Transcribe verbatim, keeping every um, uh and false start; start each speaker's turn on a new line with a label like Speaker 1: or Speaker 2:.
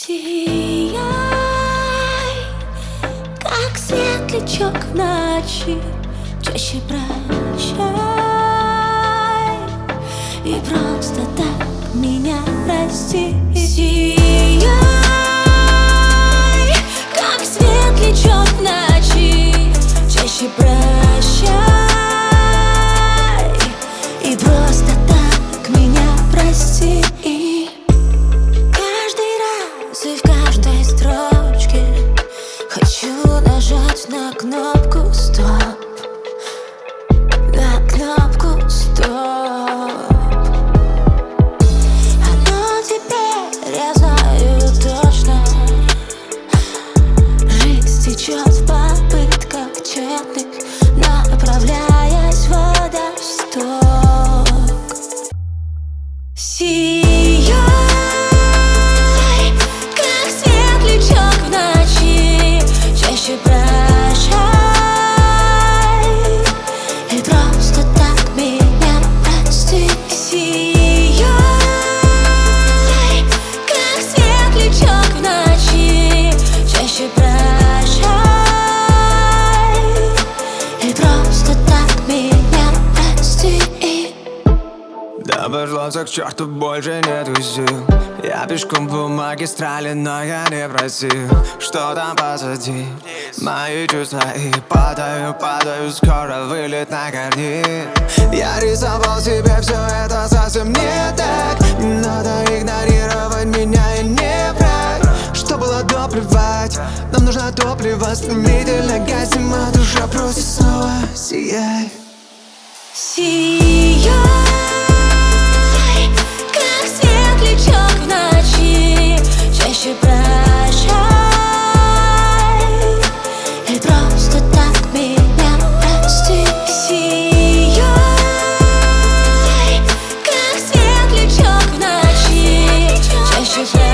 Speaker 1: Сияй, как светлячок в ночи, чаще прощай и просто так меня прости. Сияй, как светлячок в ночи, чаще прощай и просто так меня прости. И в каждой строчке хочу нажать на кнопку стоп, на кнопку стоп. Но теперь я знаю точно, жизнь течет в попытках тщетных, направляясь в водосток. Сияй, чаще прощай и просто так меня прости. Сияй, как светлячок в ночи, чаще прощай и просто так меня прости.
Speaker 2: Да пошло все к черту, больше нету сил. Я пешком по магистрали, но я не просил. Что там позади? Мои чувства и падаю, падаю. Скоро вылет на карнир. Я рисовал себе все это совсем не так. Не надо игнорировать меня и не брать. Что было до, плевать. Нам нужно топливо, стремительно гасим, а душа просит снова. Сияй.
Speaker 1: Сияй, как светлячок в ночи, чаще прощай и просто так меня прости. Сияй, как светлячок в ночи, чаще прощай.